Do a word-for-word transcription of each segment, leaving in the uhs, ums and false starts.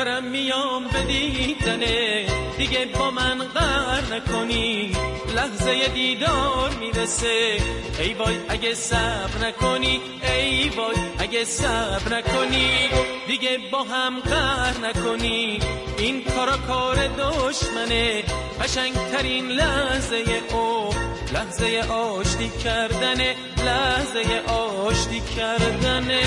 دارم میام به دیدنه، دیگه با من قهر نکنی، لحظه دیدار میرسه، ای وای اگه صبر نکنی، ای وای اگه صبر نکنی، دیگه با هم قهر نکنی، این کارا کار دشمنه، قشنگترین لحظه او لحظه آشتی کردنه، لحظه آشتی کردنه.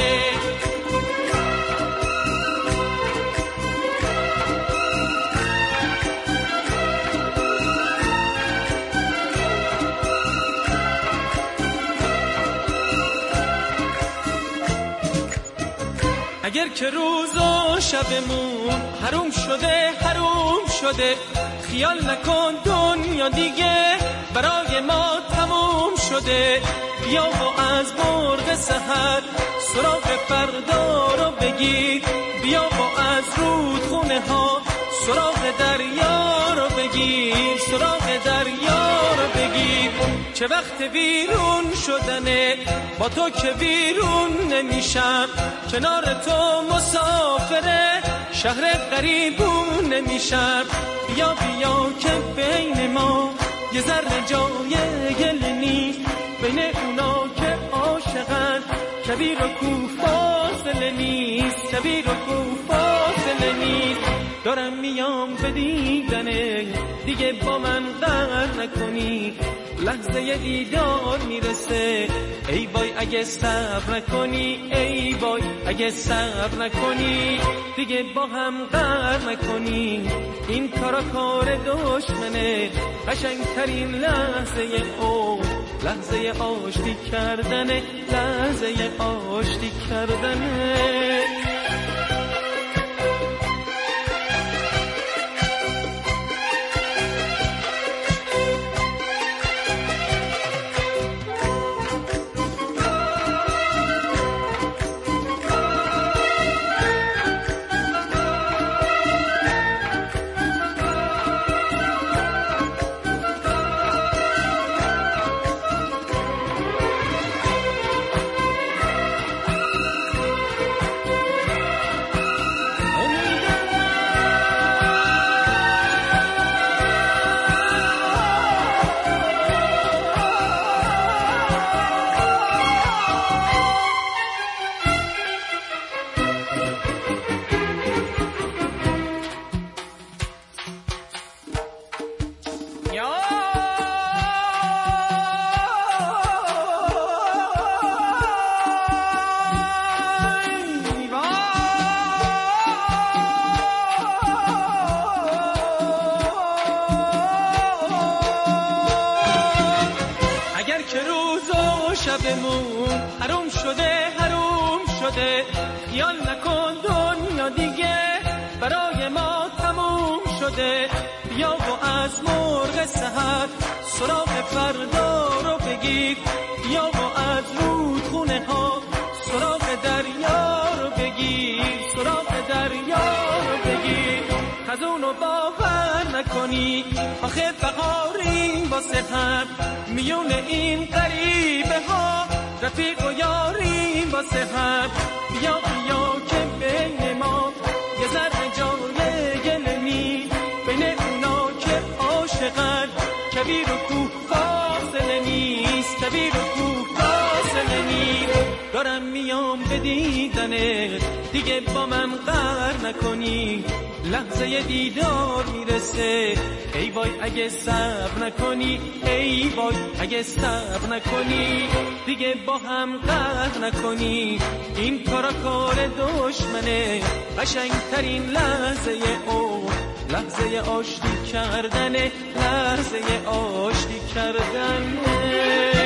اگر که روز و شبمون حروم شده حروم شده، خیال نکن دنیا دیگه برای ما تموم شده، بیا و از مرغ سحر سراغ فردا رو بگیر، بیا و از رودخونه ها سراغ دریا رو بگیر، سراغ دریا رو بگیر، چه وقت بیرون شدنه، با تو که بیرون نمیشم، کنار تو مسافره، شهر غریبون نمیشم، بیا بیا که بین ما یه ذره جای گل نیست، بین اونا که عاشقن کبیر و کو فاصله نیست، کبیر و کو فاصله نیست، دارم میام به دیدنه، دیگه با من قهر نکنی، لحظه دیدار میرسه، ای وای اگه صبر نکنی، ای وای اگه صبر نکنی، دیگه با هم قهر نکنی، این کارا کار دشمنه، قشنگترین لحظه او لحظه آشتی کردنه، لحظه آشتی کردنه. شبمون حروم شده حروم شده، خیال نکن دنیا دیگه برای ما تموم شده، بیا و از مرغ سحر سراغ فردا رو بگیر، بیا و از رودخونه ها سراغ دریا رو بگیر، سراغ دریا رو بگیر، خزونو باور نکنی، آخه بهاریم واسه هم، میون این غریبه ها رفیق و یاریم واسه هم، بیا بیا که بین ما یه ذره جای گل نیست، بین اونا که عاشقن کبیر و کوه فاصله نیست، کبیر و کوه فاصله نیست، دارم میام به دیدنه، دیگه با من قهر نکنی، لحظه دیدار میرسه، ای وای اگه صبر نکنی، ای وای اگه صبر نکنی، دیگه با هم قهر نکنی، این کارا کار دشمنه، قشنگترین لحظه او لحظه آشتی کردنه، لحظه آشتی کردنه.